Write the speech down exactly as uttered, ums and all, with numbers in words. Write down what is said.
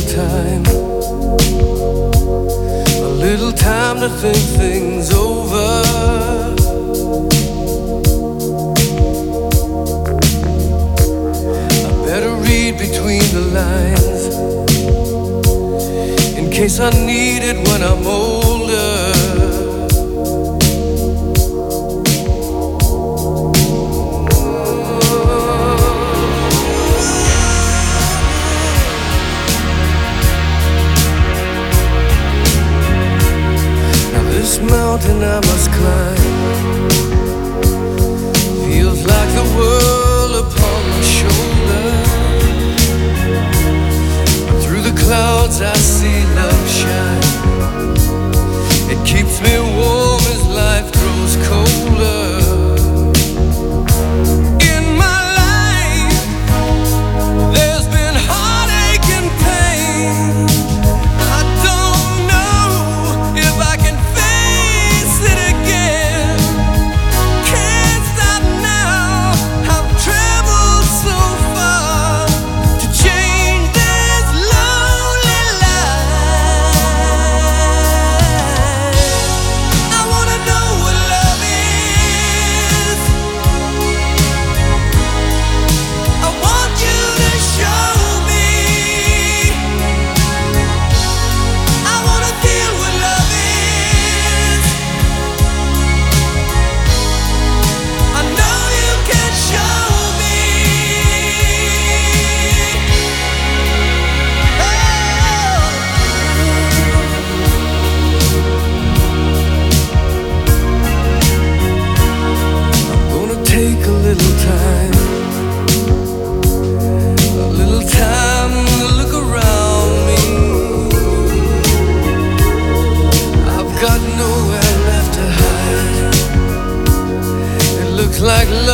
time, a little time to think things over. I better read between the lines in case I need it when I'm older. This mountain I must climb feels like the world upon my shoulder. Through the clouds I see love shine. It keeps me warm as life grows colder. In my life there's been heartache and pain. I don't know if I can like